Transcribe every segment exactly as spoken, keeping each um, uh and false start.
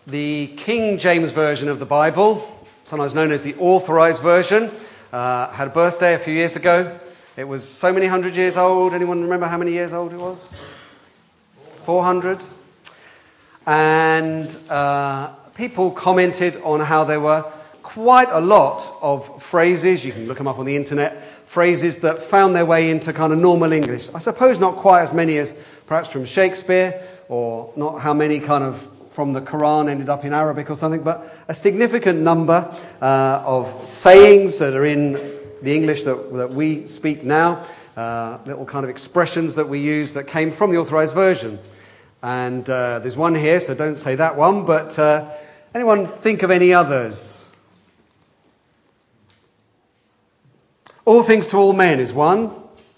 The King James Version of the Bible, sometimes known as the Authorized Version, uh, had a birthday a few years ago. It was so many hundred years old. Anyone remember how many years old it was? four hundred. And uh, people commented on how there were quite a lot of phrases, you can look them up on the internet, phrases that found their way into kind of normal English. I suppose not quite as many as perhaps from Shakespeare, or not how many kind of from the Quran ended up in Arabic or something, but a significant number uh, of sayings that are in the English that, that we speak now, uh, little kind of expressions that we use that came from the Authorized Version. And uh, there's one here, so don't say that one, but uh, anyone think of any others? All things to all men is one.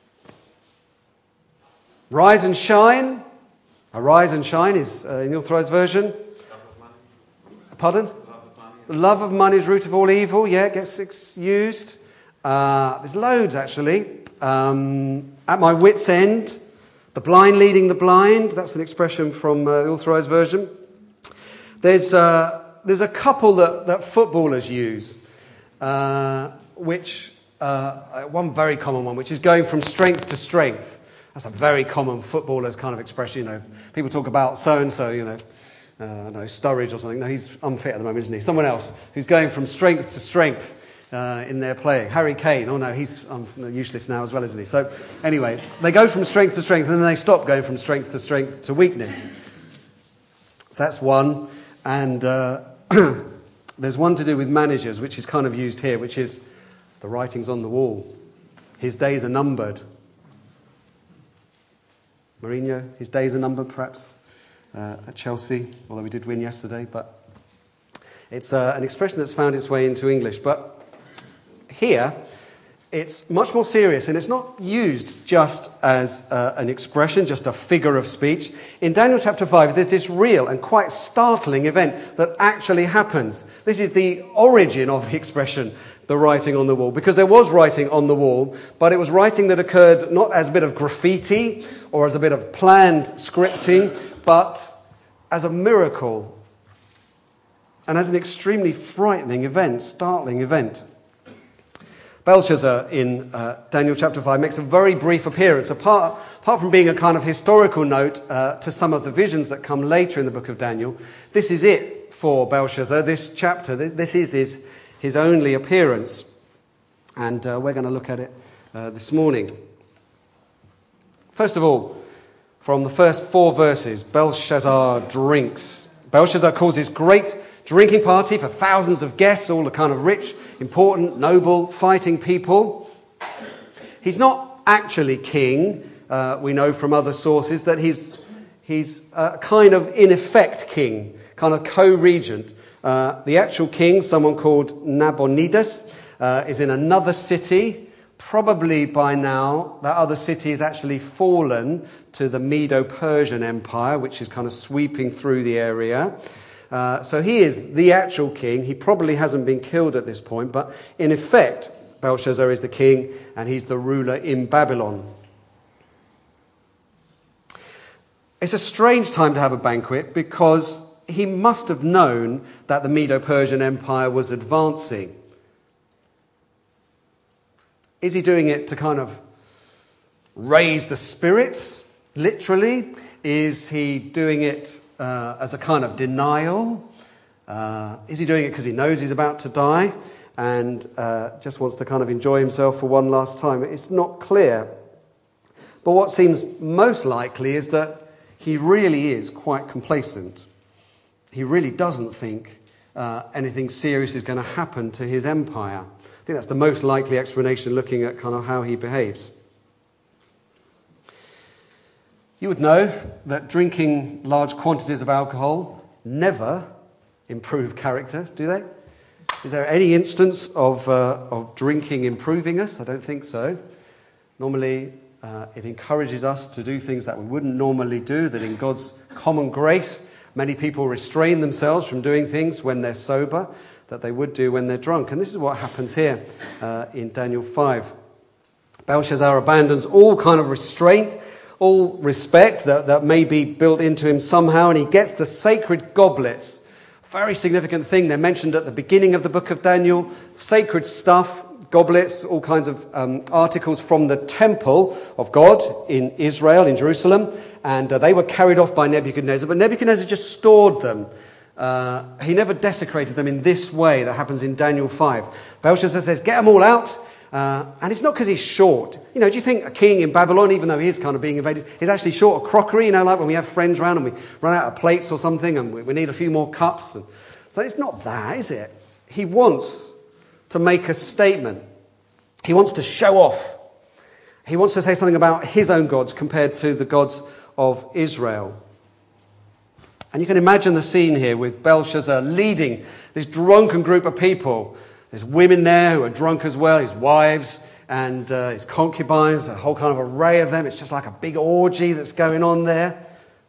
Rise and shine. Arise and shine is uh, in the Authorized Version. Love of money. Pardon? Love of money. The love of money is root of all evil. Yeah, it gets used. Uh, there's loads, actually. Um, at my wit's end. The blind leading the blind. That's an expression from uh, the Authorized Version. There's, uh, there's a couple that, that footballers use, uh, which... Uh, one very common one, which is going from strength to strength. That's a very common footballer's kind of expression. You know, people talk about so-and-so, you know, uh, I don't know, Sturridge or something. No, he's unfit at the moment, isn't he? Someone else who's going from strength to strength uh, in their playing. Harry Kane. Oh, no, he's um, useless now as well, isn't he? So, anyway, they go from strength to strength, and then they stop going from strength to strength to weakness. So that's one. And uh, there's one to do with managers, which is kind of used here, which is the writing's on the wall. His days are numbered. Mourinho, his days are numbered, perhaps, uh, at Chelsea, although we did win yesterday. But it's uh, an expression that's found its way into English. But here, it's much more serious, and it's not used just as uh, an expression, just a figure of speech. In Daniel chapter five, there's this real and quite startling event that actually happens. This is the origin of the expression, the writing on the wall, because there was writing on the wall, but it was writing that occurred not as a bit of graffiti or as a bit of planned scripting, but as a miracle and as an extremely frightening event, startling event. Belshazzar in uh, Daniel chapter five makes a very brief appearance. Apart, apart from being a kind of historical note uh, to some of the visions that come later in the book of Daniel, this is it for Belshazzar, this chapter. This, this is his, his only appearance. And uh, we're going to look at it uh, this morning. First of all, from the first four verses, Belshazzar drinks. Belshazzar causes great drinking party for thousands of guests, all the kind of rich, important, noble, fighting people. He's not actually king. Uh, we know from other sources that he's he's a kind of in effect king, kind of co-regent. Uh, the actual king, someone called Nabonidus, uh, is in another city. Probably by now, that other city has actually fallen to the Medo-Persian Empire, which is kind of sweeping through the area. Uh, so he is the actual king. He probably hasn't been killed at this point, but in effect, Belshazzar is the king and he's the ruler in Babylon. It's a strange time to have a banquet because he must have known that the Medo-Persian Empire was advancing. Is he doing it to kind of raise the spirits, literally? Is he doing it Uh, as a kind of denial? Uh, is he doing it because he knows he's about to die and uh, just wants to kind of enjoy himself for one last time? It's not clear. But what seems most likely is that he really is quite complacent. He really doesn't think uh, anything serious is going to happen to his empire. I think that's the most likely explanation, looking at kind of how he behaves. You would know that drinking large quantities of alcohol never improve character, do they? Is there any instance of uh, of drinking improving us? I don't think so. Normally, uh, it encourages us to do things that we wouldn't normally do, that in God's common grace, many people restrain themselves from doing things when they're sober that they would do when they're drunk. And this is what happens here uh, in Daniel five. Belshazzar abandons all kind of restraint, all respect that, that may be built into him somehow, and he gets the sacred goblets Very significant thing. They're mentioned at the beginning of the book of Daniel. Sacred stuff, goblets, all kinds of um, articles from the temple of God in Israel, in Jerusalem. And uh, they were carried off by Nebuchadnezzar. But Nebuchadnezzar just stored them. Uh, he never desecrated them in this way that happens in Daniel five. Belshazzar says, get them all out. Uh, and it's not because he's short. You know, do you think a king in Babylon, even though he is kind of being invaded, is actually short of crockery? You know, like when we have friends round and we run out of plates or something and we, we need a few more cups. And so it's not that, is it? He wants to make a statement. He wants to show off. He wants to say something about his own gods compared to the gods of Israel. And you can imagine the scene here with Belshazzar leading this drunken group of people. There's women there who are drunk as well, his wives and uh, his concubines, a whole kind of array of them. It's just like a big orgy that's going on there.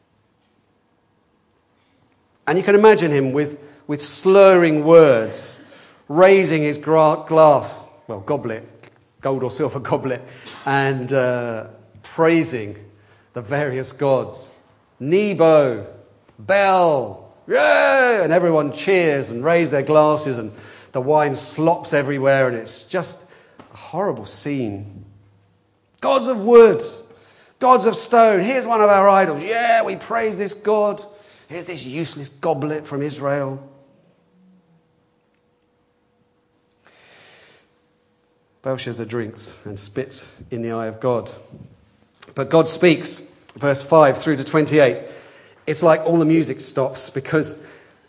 And you can imagine him with, with slurring words, raising his gra- glass, well, goblet, gold or silver goblet, and uh, praising the various gods. Nebo, Bel, yeah! And everyone cheers and raises their glasses and the wine slops everywhere, and it's just a horrible scene. Gods of wood, gods of stone. Here's one of our idols. Yeah, we praise this god. Here's this useless goblet from Israel. Belshazzar drinks and spits in the eye of God. But God speaks, verse five through to twenty-eight. It's like all the music stops because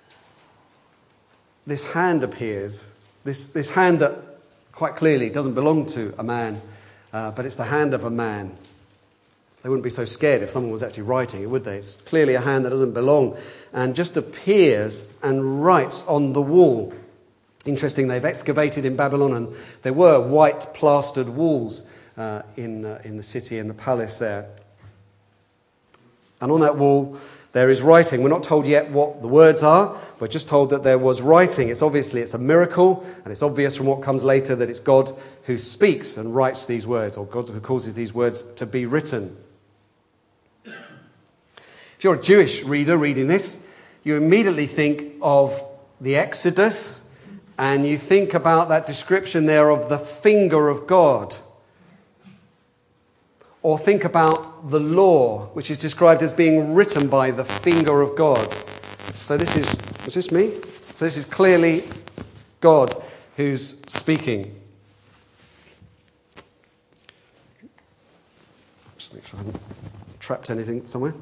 this hand appears, this, this hand that quite clearly doesn't belong to a man, uh, but it's the hand of a man. They wouldn't be so scared if someone was actually writing it, would they? It's clearly a hand that doesn't belong and just appears and writes on the wall. Interesting, they've excavated in Babylon and there were white plastered walls uh, in, uh, in the city, in the palace there. And on that wall there is writing. We're not told yet what the words are. We're just told that there was writing. It's obviously, it's a miracle, and it's obvious from what comes later that it's God who speaks and writes these words, or God who causes these words to be written. If you're a Jewish reader reading this, you immediately think of the Exodus, and you think about that description there of the finger of God. Or think about the law, which is described as being written by the finger of God. So this is, is this me? So this is clearly God who's speaking. Just make sure I haven't trapped anything somewhere.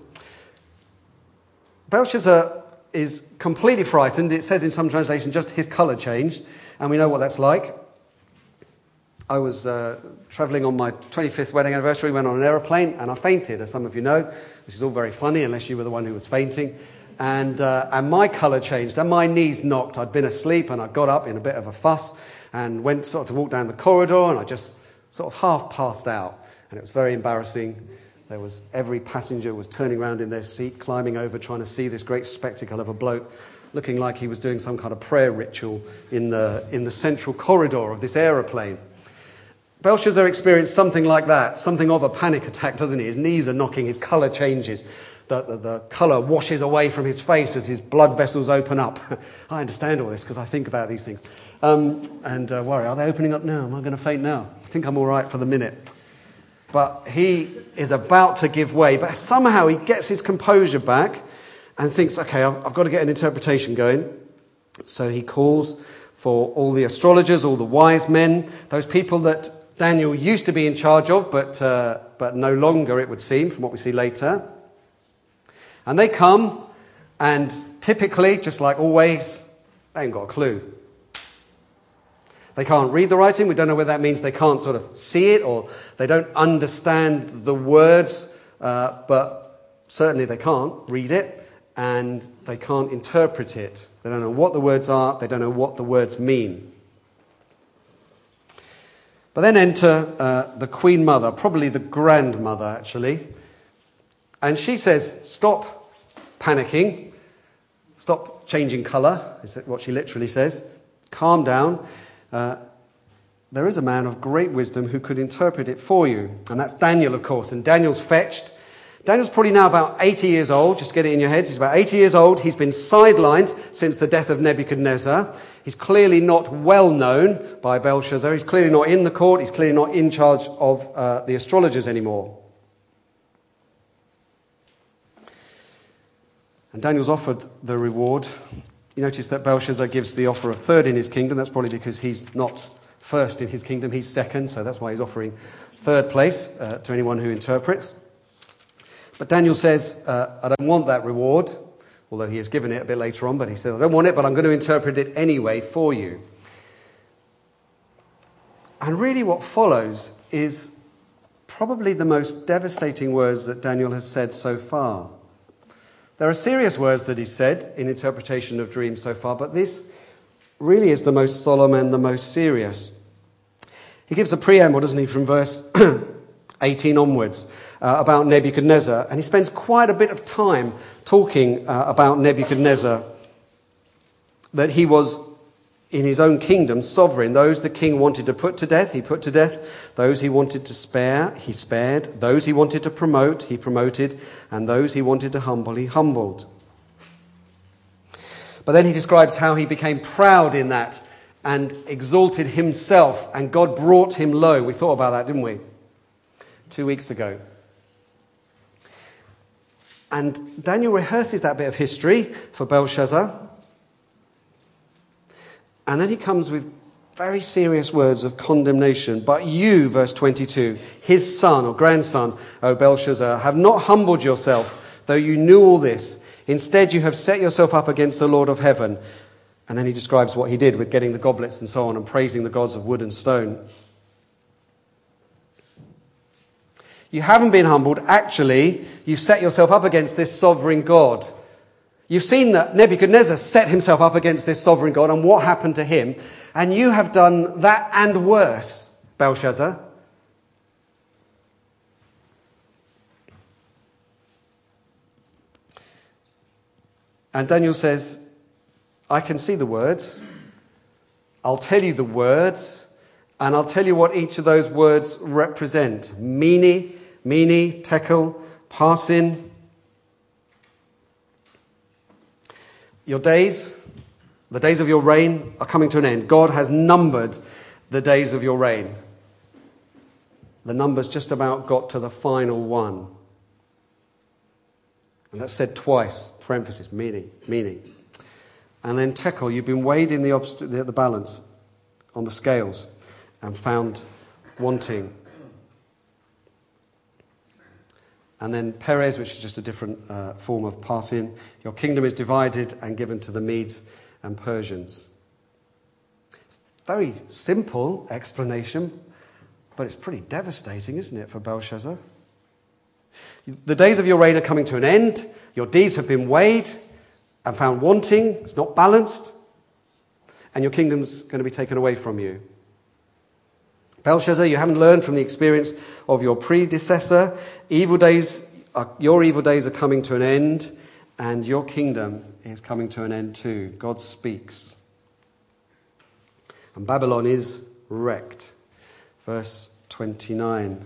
Belshazzar is completely frightened. It says in some translation just his colour changed, and we know what that's like. I was uh, travelling on my twenty-fifth wedding anniversary, went on an aeroplane, and I fainted, as some of you know, which is all very funny, unless you were the one who was fainting. And uh, and my colour changed, and my knees knocked. I'd been asleep, and I got up in a bit of a fuss, and went sort of to walk down the corridor, and I just sort of half passed out. And it was very embarrassing. There was, every passenger was turning around in their seat, climbing over, trying to see this great spectacle of a bloke looking like he was doing some kind of prayer ritual in the in the central corridor of this aeroplane. Belshazzar experienced something like that, something of a panic attack, doesn't he? His knees are knocking, his colour changes. The, the, the colour washes away from his face as his blood vessels open up. I understand all this because I think about these things. Um, and uh, worry, are they opening up now? Am I going to faint now? I think I'm all right for the minute. But he is about to give way, but somehow he gets his composure back and thinks, okay, I've, I've got to get an interpretation going. So he calls for all the astrologers, all the wise men, those people that Daniel used to be in charge of, but uh, but no longer, it would seem, from what we see later. And they come, and typically, just like always, they ain't got a clue. They can't read the writing. We don't know whether that means they can't sort of see it, or they don't understand the words, uh, but certainly they can't read it, and they can't interpret it. They don't know what the words are. They don't know what the words mean. But then enter uh, the Queen Mother, probably the grandmother, actually. And she says, stop panicking. Stop changing colour, is what she literally says. Calm down. Uh, there is a man of great wisdom who could interpret it for you. And that's Daniel, of course. And Daniel's fetched. Daniel's probably now about eighty years old. Just get it in your heads. He's about eighty years old. He's been sidelined since the death of Nebuchadnezzar. He's clearly not well known by Belshazzar. He's clearly not in the court. He's clearly not in charge of uh, the astrologers anymore. And Daniel's offered the reward. You notice that Belshazzar gives the offer a third in his kingdom. That's probably because he's not first in his kingdom. He's second, so that's why he's offering third place uh, to anyone who interprets. But Daniel says, uh, I don't want that reward, although he has given it a bit later on, but he says, I don't want it, but I'm going to interpret it anyway for you. And really what follows is probably the most devastating words that Daniel has said so far. There are serious words that he's said in interpretation of dreams so far, but this really is the most solemn and the most serious. He gives a preamble, doesn't he, from verse eighteen onwards, uh, about Nebuchadnezzar, and he spends quite a bit of time talking uh, about Nebuchadnezzar, that he was in his own kingdom sovereign. Those the king wanted to put to death, he put to death. Those he wanted to spare, he spared. Those he wanted to promote, he promoted. And those he wanted to humble, he humbled. But then he describes how he became proud in that and exalted himself, and God brought him low. We thought about that, didn't we? Two weeks ago. And Daniel rehearses that bit of history for Belshazzar. And then he comes with very serious words of condemnation. But you, verse twenty-two, his son or grandson, O Belshazzar, have not humbled yourself, though you knew all this. Instead, you have set yourself up against the Lord of heaven. And then he describes what he did with getting the goblets and so on and praising the gods of wood and stone. You haven't been humbled. Actually, you've set yourself up against this sovereign God. You've seen that Nebuchadnezzar set himself up against this sovereign God and what happened to him. And you have done that and worse, Belshazzar. And Daniel says, I can see the words. I'll tell you the words. And I'll tell you what each of those words represent. Mene, Mene, Tekel, Parsin. Your days, the days of your reign are coming to an end. God has numbered the days of your reign. The number's just about got to the final one. And that's said twice, for emphasis, Mene, Mene. And then Tekel, you've been weighed in the, obst- the, the balance on the scales and found wanting. And then Perez, which is just a different uh, form of Parsin. Your kingdom is divided and given to the Medes and Persians. It's a very simple explanation, but it's pretty devastating, isn't it, for Belshazzar? The days of your reign are coming to an end. Your deeds have been weighed and found wanting. It's not balanced. And your kingdom's going to be taken away from you. Belshazzar, you haven't learned from the experience of your predecessor. Evil days, are, your evil days are coming to an end, and your kingdom is coming to an end too. God speaks. And Babylon is wrecked. Verse twenty-nine.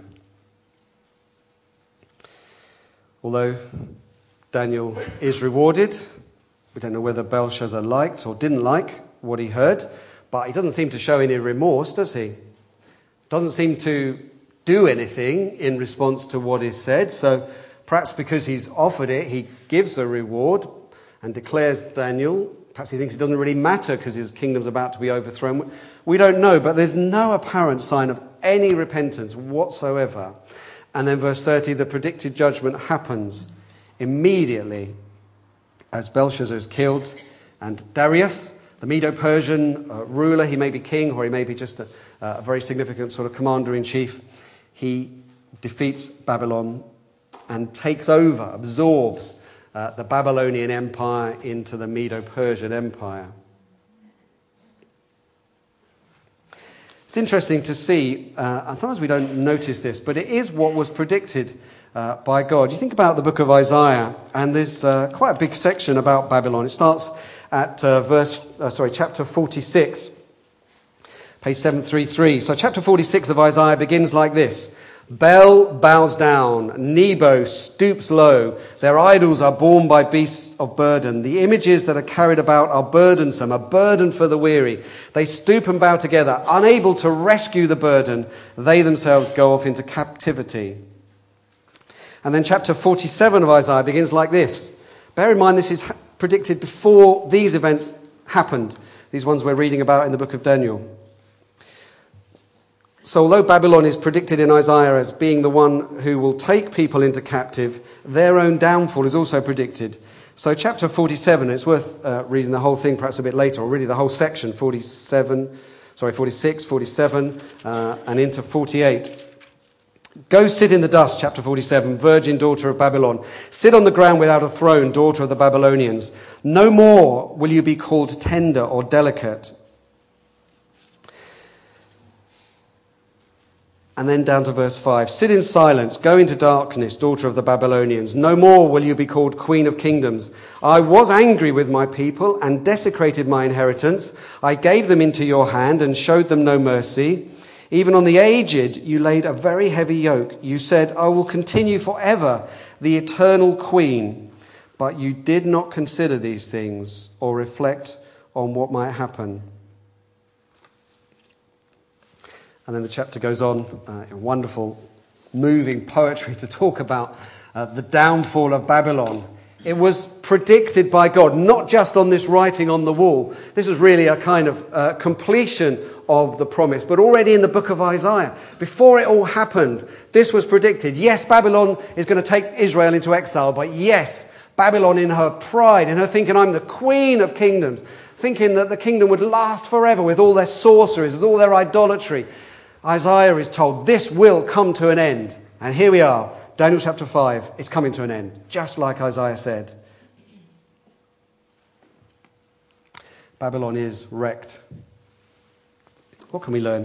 Although Daniel is rewarded, we don't know whether Belshazzar liked or didn't like what he heard, but he doesn't seem to show any remorse, does he? Doesn't seem to do anything in response to what is said. So perhaps because he's offered it, he gives a reward and declares Daniel. Perhaps he thinks it doesn't really matter because his kingdom's about to be overthrown. We don't know, but there's no apparent sign of any repentance whatsoever. And then verse thirty, the predicted judgment happens immediately as Belshazzar is killed. And Darius, the Medo-Persian uh, ruler, he may be king or he may be just a, a very significant sort of commander-in-chief. He defeats Babylon and takes over, absorbs uh, the Babylonian Empire into the Medo-Persian Empire. It's interesting to see, uh, and sometimes we don't notice this, but it is what was predicted uh, by God. You think about the book of Isaiah, and there's uh, quite a big section about Babylon. It starts at uh, verse, uh, sorry, chapter forty-six, page seven thirty-three. So chapter forty-six of Isaiah begins like this. Bel bows down, Nebo stoops low. Their idols are borne by beasts of burden. The images that are carried about are burdensome, a burden for the weary. They stoop and bow together, unable to rescue the burden. They themselves go off into captivity. And then chapter forty-seven of Isaiah begins like this. Bear in mind this is predicted before these events happened, these ones we're reading about in the book of Daniel. So although Babylon is predicted in Isaiah as being the one who will take people into captive, their own downfall is also predicted. So chapter forty-seven, it's worth uh, reading the whole thing perhaps a bit later, or really the whole section, forty-seven, sorry, forty-six, forty-seven, uh, and into forty-eight. Go sit in the dust, chapter forty-seven, virgin daughter of Babylon. Sit on the ground without a throne, daughter of the Babylonians. No more will you be called tender or delicate. And then down to verse five. Sit in silence, go into darkness, daughter of the Babylonians. No more will you be called queen of kingdoms. I was angry with my people and desecrated my inheritance. I gave them into your hand and showed them no mercy. Even on the aged you laid a very heavy yoke. You said, I will continue forever, the eternal queen. But you did not consider these things or reflect on what might happen. And then the chapter goes on uh, in wonderful, moving poetry to talk about uh, the downfall of Babylon. It was predicted by God, not just on this writing on the wall. This was really a kind of uh, completion of the promise, but already in the book of Isaiah. Before it all happened, this was predicted. Yes, Babylon is going to take Israel into exile, but yes, Babylon in her pride, in her thinking, I'm the queen of kingdoms, thinking that the kingdom would last forever with all their sorceries, with all their idolatry. Isaiah is told this will come to an end. And here we are, Daniel chapter five, it's coming to an end, just like Isaiah said. Babylon is wrecked. What can we learn?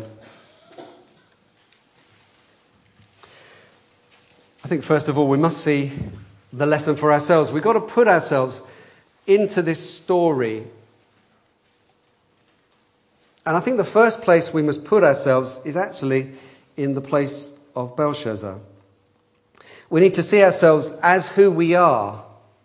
I think first of all we must see the lesson for ourselves. We've got to put ourselves into this story. And I think the first place we must put ourselves is actually in the place of Belshazzar. We need to see ourselves as who we are.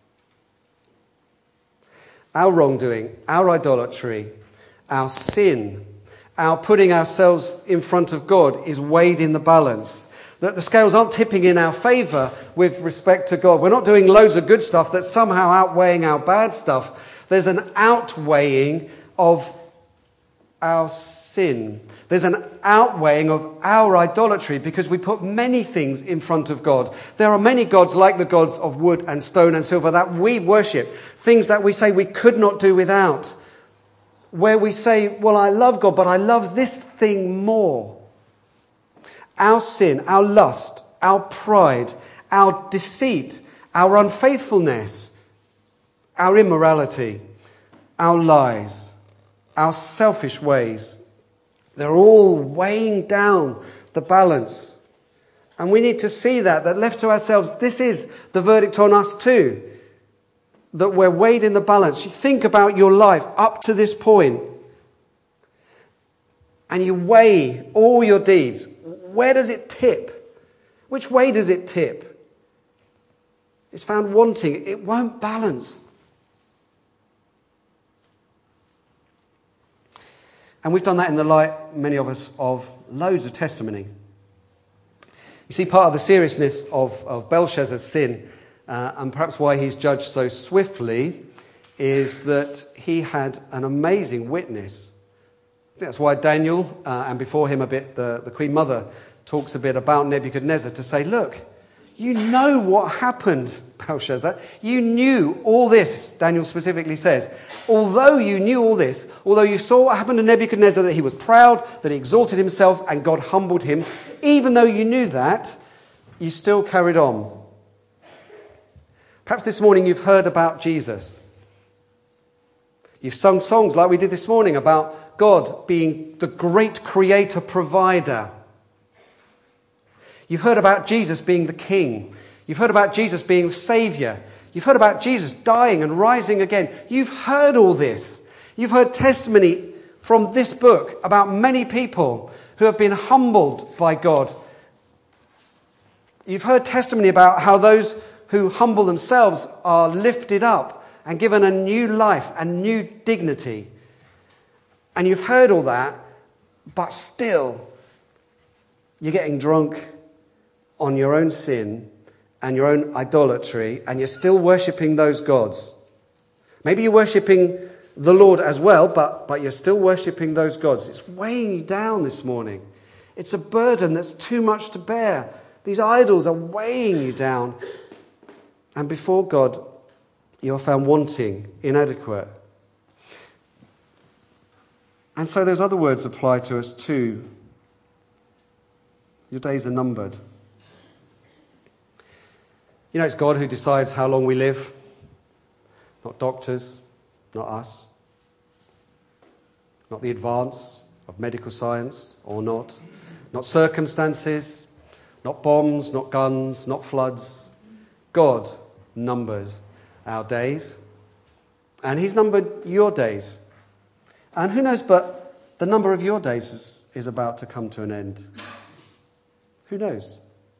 Our wrongdoing, our idolatry, our sin, our putting ourselves in front of God is weighed in the balance. That the scales aren't tipping in our favour with respect to God. We're not doing loads of good stuff that's somehow outweighing our bad stuff. There's an outweighing of our sin. There's an outweighing of our idolatry because we put many things in front of God. There are many gods like the gods of wood and stone and silver that we worship, things that we say we could not do without, where we say, well, I love God, but I love this thing more. Our sin, our lust, our pride, our deceit, our unfaithfulness, our immorality, our lies, our selfish ways, they're all weighing down the balance. And we need to see that, that left to ourselves, this is the verdict on us too. That we're weighed in the balance. You think about your life up to this point, and you weigh all your deeds. Where does it tip? Which way does it tip? It's found wanting. It won't balance. And we've done that in the light, many of us, of loads of testimony. You see, part of the seriousness of, of Belshazzar's sin, uh, and perhaps why he's judged so swiftly, is that he had an amazing witness. I think that's why Daniel, uh, and before him a bit, the, the Queen Mother, talks a bit about Nebuchadnezzar to say, look, you know what happened, Belshazzar. You knew all this, Daniel specifically says. Although you knew all this, although you saw what happened to Nebuchadnezzar, that he was proud, that he exalted himself, and God humbled him, even though you knew that, you still carried on. Perhaps this morning you've heard about Jesus. You've sung songs like we did this morning about God being the great creator provider. You've heard about Jesus being the King. You've heard about Jesus being the Saviour. You've heard about Jesus dying and rising again. You've heard all this. You've heard testimony from this book about many people who have been humbled by God You've heard testimony about how those who humble themselves are lifted up and given a new life and new dignity. And you've heard all that, but still you're getting drunk on your own sin and your own idolatry, and you're still worshipping those gods. Maybe you're worshipping the Lord as well, but, but you're still worshipping those gods. It's weighing you down this morning. It's a burden that's too much to bear. These idols are weighing you down. And before God, you're found wanting, inadequate. And so those other words apply to us too. Your days are numbered. You know, it's God who decides how long we live, not doctors, not us, not the advance of medical science or not, not circumstances, not bombs, not guns, not floods. God numbers our days, and he's numbered your days. And who knows, but the number of your days is, is about to come to an end. Who knows?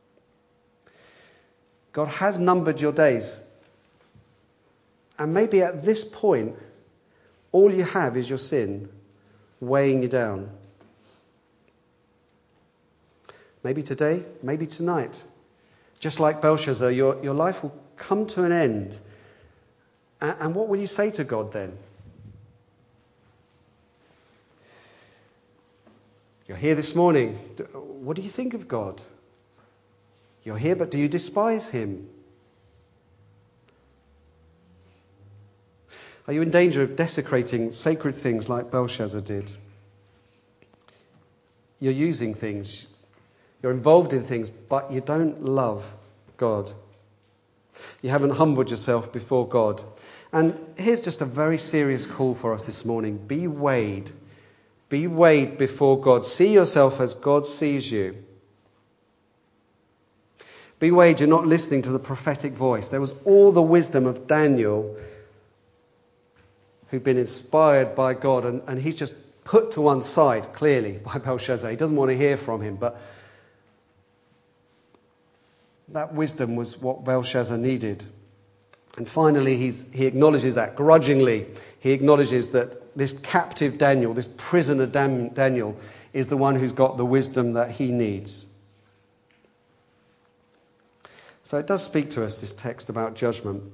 God has numbered your days. And maybe at this point, all you have is your sin weighing you down. Maybe today, maybe tonight. Just like Belshazzar, your, your life will come to an end. And, and what will you say to God then? You're here this morning. What do you think of God? You're here, but do you despise him? Are you in danger of desecrating sacred things like Belshazzar did? You're using things. You're involved in things, but you don't love God. You haven't humbled yourself before God. And here's just a very serious call for us this morning. Be weighed. Be weighed before God. See yourself as God sees you. Be weighed, you're not listening to the prophetic voice. There was all the wisdom of Daniel, who'd been inspired by God, and, and he's just put to one side, clearly, by Belshazzar. He doesn't want to hear from him, but that wisdom was what Belshazzar needed. And finally, he's, he acknowledges that grudgingly. He acknowledges that this captive Daniel, this prisoner Daniel, is the one who's got the wisdom that he needs. So it does speak to us, this text about judgment.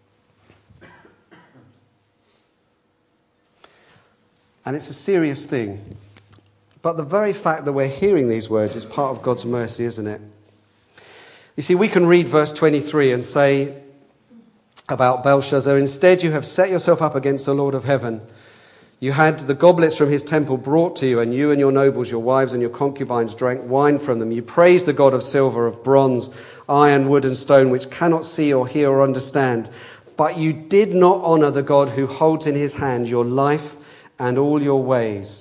And it's a serious thing. But the very fact that we're hearing these words is part of God's mercy, isn't it? You see, we can read verse twenty-three and say about Belshazzar, instead you have set yourself up against the Lord of heaven. You had the goblets from his temple brought to you, and you and your nobles, your wives and your concubines drank wine from them. You praised the God of silver, of bronze, iron, wood and stone, which cannot see or hear or understand. But you did not honor the God who holds in his hand your life and all your ways.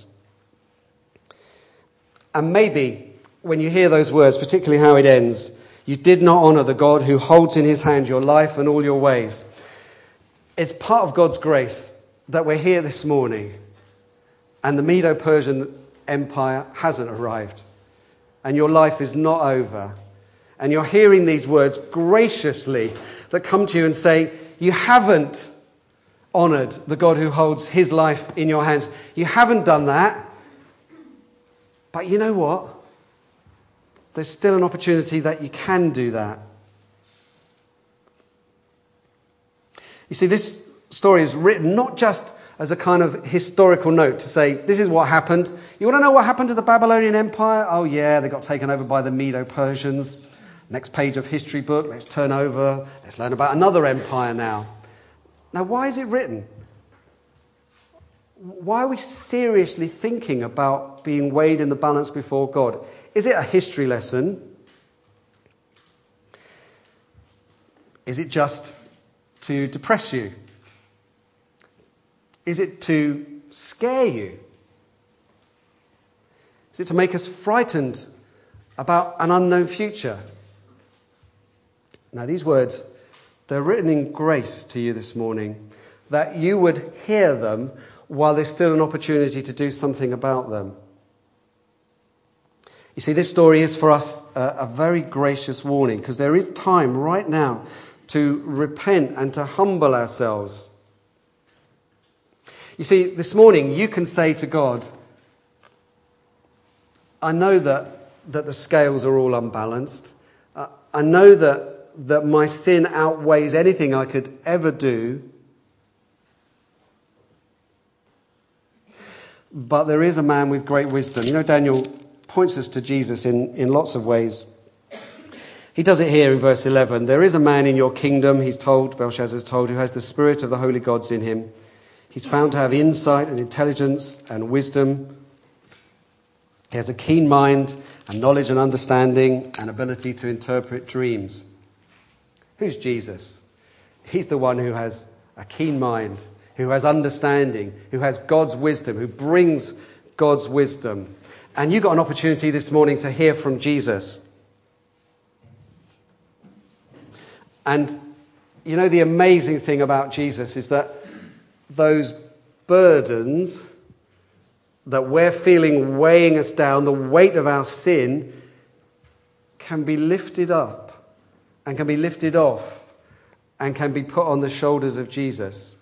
And maybe when you hear those words, particularly how it ends, you did not honor the God who holds in his hand your life and all your ways. It's part of God's grace that we're here this morning and the Medo-Persian Empire hasn't arrived and your life is not over. And you're hearing these words graciously that come to you and say, you haven't honored the God who holds his life in your hands. You haven't done that. But you know what? There's still an opportunity that you can do that. You see, this story is written not just as a kind of historical note to say, this is what happened. You want to know what happened to the Babylonian Empire? Oh yeah, they got taken over by the Medo-Persians. Next page of history book, let's turn over. Let's learn about another empire now. Now, why is it written? Why are we seriously thinking about being weighed in the balance before God? Is it a history lesson? Is it just to depress you? Is it to scare you? Is it to make us frightened about an unknown future? Now, these words, they're written in grace to you this morning, that you would hear them while there's still an opportunity to do something about them. You see, this story is for us a, a very gracious warning, because there is time right now to repent and to humble ourselves. You see, this morning you can say to God, I know that, that the scales are all unbalanced. Uh, I know that, that my sin outweighs anything I could ever do. But there is a man with great wisdom. You know, Daniel points us to Jesus in, in lots of ways. He does it here in verse eleven. There is a man in your kingdom, he's told, Belshazzar is told, who has the spirit of the holy gods in him. He's found to have insight and intelligence and wisdom. He has a keen mind and knowledge and understanding and ability to interpret dreams. Who's Jesus? He's the one who has a keen mind, who has understanding, who has God's wisdom, who brings God's wisdom. And you got an opportunity this morning to hear from Jesus. And you know, the amazing thing about Jesus is that those burdens that we're feeling weighing us down, the weight of our sin, can be lifted up and can be lifted off and can be put on the shoulders of Jesus.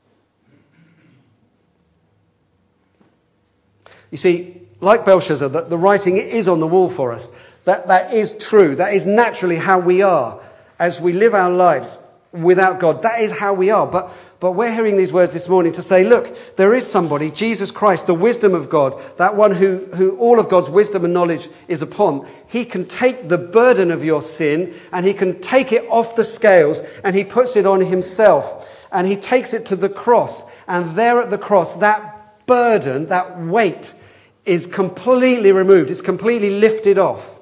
You see, like Belshazzar, the, the writing is on the wall for us. That, that is true. That is naturally how we are as we live our lives without God. That is how we are. But, but we're hearing these words this morning to say, look, there is somebody, Jesus Christ, the wisdom of God, that one who, who all of God's wisdom and knowledge is upon. He can take the burden of your sin and he can take it off the scales and he puts it on himself and he takes it to the cross. And there at the cross, that burden, that weight is completely removed. It's completely lifted off.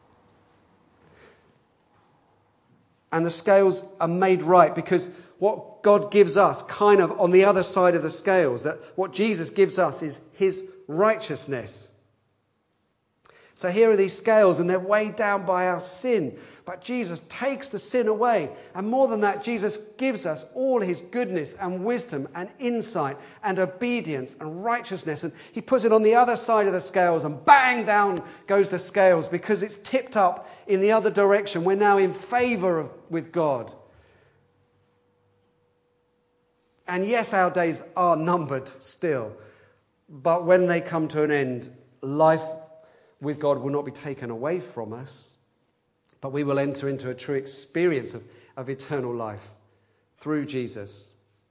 And the scales are made right, because what God gives us kind of on the other side of the scales, that what Jesus gives us is his righteousness. So here are these scales and they're weighed down by our sin. But Jesus takes the sin away. And more than that, Jesus gives us all his goodness and wisdom and insight and obedience and righteousness. And he puts it on the other side of the scales and bang, down goes the scales, because it's tipped up in the other direction. We're now in favor of, with God. And yes, our days are numbered still. But when they come to an end, life with God will not be taken away from us. But we will enter into a true experience of, of eternal life through Jesus.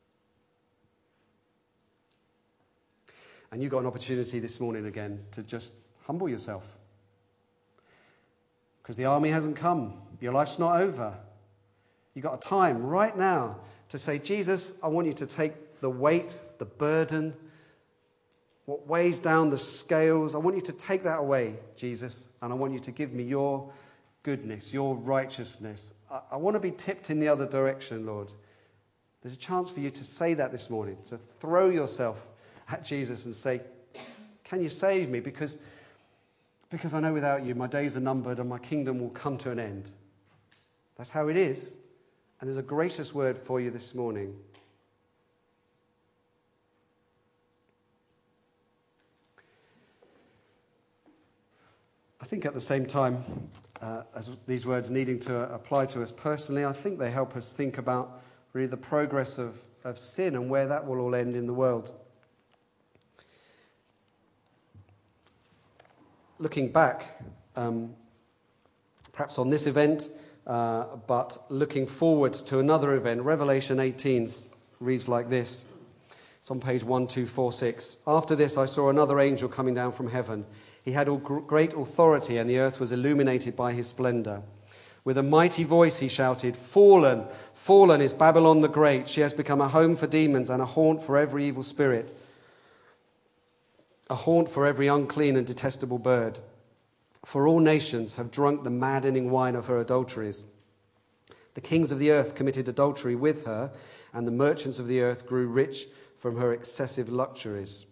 And you've got an opportunity this morning again to just humble yourself. Because the army hasn't come. Your life's not over. You've got a time right now to say, Jesus, I want you to take the weight, the burden, what weighs down the scales. I want you to take that away, Jesus. And I want you to give me your goodness, your righteousness. I, I want to be tipped in the other direction, Lord. There's a chance for you to say that this morning, to throw yourself at Jesus and say, can you save me? Because, because I know without you my days are numbered and my kingdom will come to an end. That's how it is. And there's a gracious word for you this morning. I think at the same time, uh, as these words needing to apply to us personally, I think they help us think about really the progress of, of sin and where that will all end in the world. Looking back, um, perhaps on this event, uh, but looking forward to another event, Revelation eighteen reads like this. It's on page one two four six. After this I saw another angel coming down from heaven. He had all great authority, and the earth was illuminated by his splendor. With a mighty voice he shouted, "Fallen, fallen is Babylon the Great. She has become a home for demons and a haunt for every evil spirit, a haunt for every unclean and detestable bird. For all nations have drunk the maddening wine of her adulteries. The kings of the earth committed adultery with her, and the merchants of the earth grew rich from her excessive luxuries."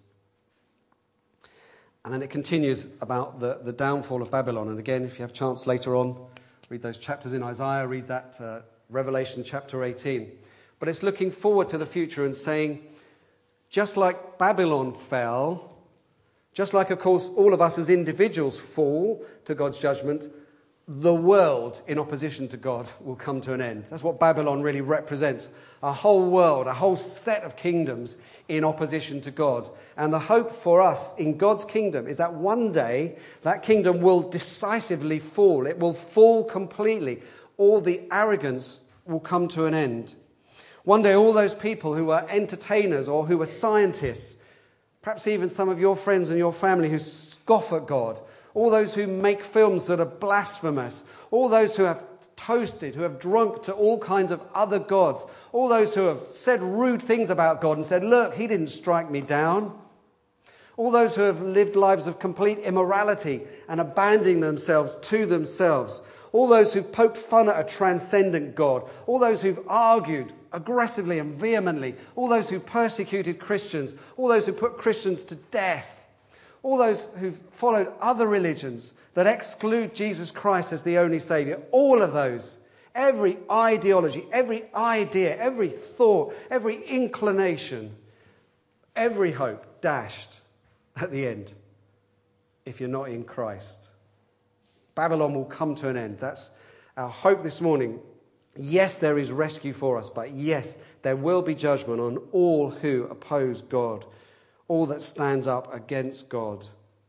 And then it continues about the, the downfall of Babylon. And again, if you have a chance later on, read those chapters in Isaiah, read that uh, Revelation chapter eighteen. But it's looking forward to the future and saying, just like Babylon fell, Just like, of course, all of us as individuals fall to God's judgment, the world in opposition to God will come to an end. That's what Babylon really represents. A whole world, a whole set of kingdoms in opposition to God. And the hope for us in God's kingdom is that one day that kingdom will decisively fall. It will fall completely. All the arrogance will come to an end. One day all those people who are entertainers or who are scientists, perhaps even some of your friends and your family who scoff at God, all those who make films that are blasphemous, all those who have toasted, who have drunk to all kinds of other gods, all those who have said rude things about God and said, look, he didn't strike me down. All those who have lived lives of complete immorality and abandoning themselves to themselves. All those who've poked fun at a transcendent God. All those who've argued aggressively and vehemently. All those who persecuted Christians. All those who put Christians to death. All those who've followed other religions that exclude Jesus Christ as the only Saviour. All of those, every ideology, every idea, every thought, every inclination, every hope dashed at the end if you're not in Christ. Babylon will come to an end. That's our hope this morning. Yes, there is rescue for us, but yes, there will be judgment on all who oppose God. All that stands up against God.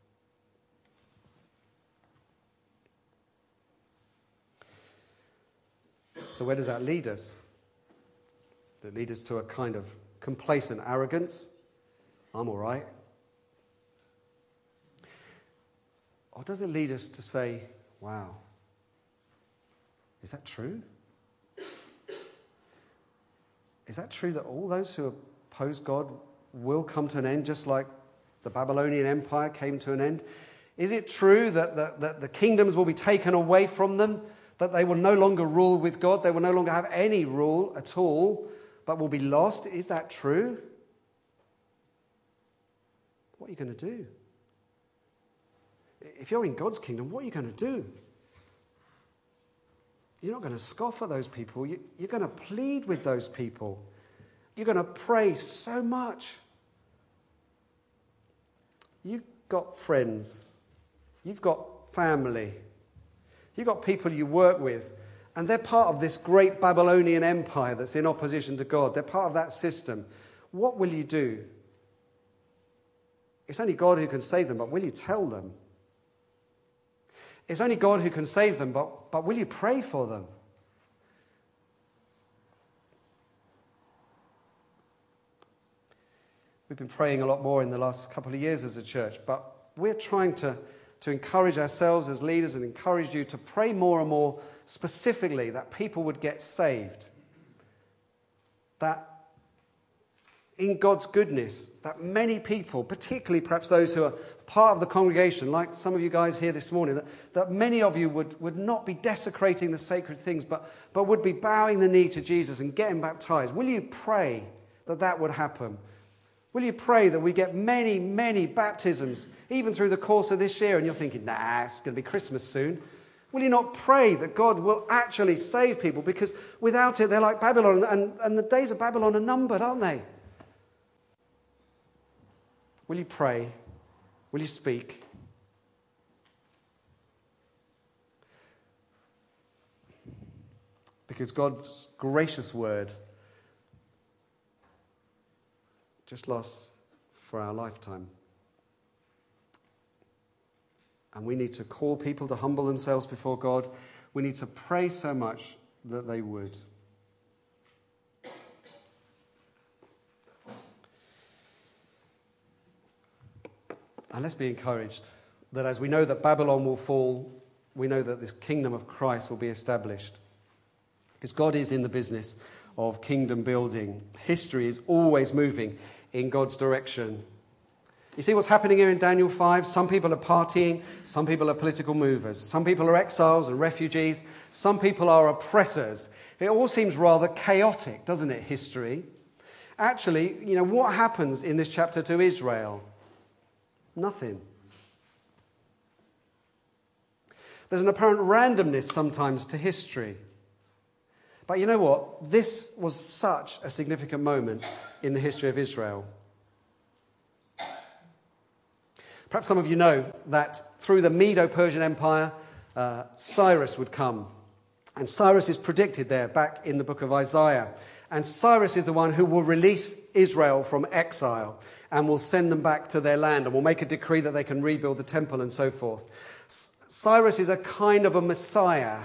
So where does that lead us? Does it lead us to a kind of complacent arrogance? I'm all right. Or does it lead us to say, wow, is that true? Is that true that all those who oppose God will come to an end, just like the Babylonian Empire came to an end? Is it true that the, that the kingdoms will be taken away from them, that they will no longer rule with God, they will no longer have any rule at all, but will be lost? Is that true? What are you going to do? If you're in God's kingdom, what are you going to do? You're not going to scoff at those people. You're going to plead with those people. You're going to pray so much. You've got friends. You've got family. You've got people you work with. And they're part of this great Babylonian empire that's in opposition to God. They're part of that system. What will you do? It's only God who can save them, but will you tell them? It's only God who can save them, but, but will you pray for them? We've been praying a lot more in the last couple of years as a church, but we're trying to, to encourage ourselves as leaders and encourage you to pray more and more specifically that people would get saved. That in God's goodness, that many people, particularly perhaps those who are part of the congregation, like some of you guys here this morning, that, that many of you would, would not be desecrating the sacred things, but, but would be bowing the knee to Jesus and getting baptized. Will you pray that that would happen? Will you pray that we get many, many baptisms, even through the course of this year? And you're thinking, nah, it's going to be Christmas soon. Will you not pray that God will actually save people? Because without it, they're like Babylon, and, and the days of Babylon are numbered, aren't they? Will you pray? Will you speak? Because God's gracious word just lasts for our lifetime. And we need to call people to humble themselves before God. We need to pray so much that they would. And let's be encouraged that as we know that Babylon will fall, we know that this kingdom of Christ will be established. Because God is in the business of kingdom building. History is always moving in God's direction. You see what's happening here in Daniel five? Some people are partying, some people are political movers, some people are exiles and refugees, some people are oppressors. It all seems rather chaotic, doesn't it, history? Actually, you know, what happens in this chapter to Israel? Nothing. There's an apparent randomness sometimes to history. But you know what? This was such a significant moment in the history of Israel. Perhaps some of you know that through the Medo-Persian Empire, uh, Cyrus would come. And Cyrus is predicted there back in the book of Isaiah. And Cyrus is the one who will release Israel from exile and will send them back to their land and will make a decree that they can rebuild the temple and so forth. C- Cyrus is a kind of a Messiah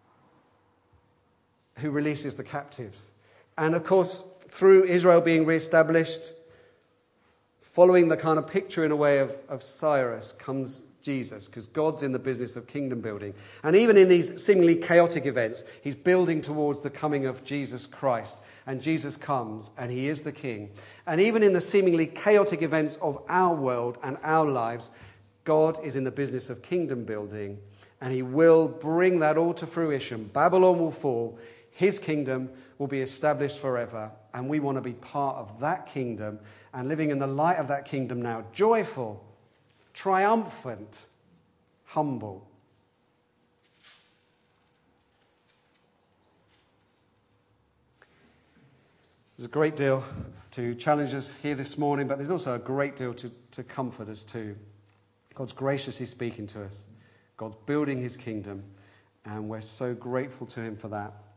who releases the captives. And of course, through Israel being reestablished, following the kind of picture in a way of, of Cyrus comes Jesus, because God's in the business of kingdom building. And even in these seemingly chaotic events, he's building towards the coming of Jesus Christ. And Jesus comes, and he is the King. And even in the seemingly chaotic events of our world and our lives, God is in the business of kingdom building, and he will bring that all to fruition. Babylon will fall, his kingdom will be established forever, and we want to be part of that kingdom and living in the light of that kingdom now, joyful, triumphant, humble. There's a great deal to challenge us here this morning, but there's also a great deal to, to comfort us too. God's graciously speaking to us. God's building his kingdom, and we're so grateful to him for that.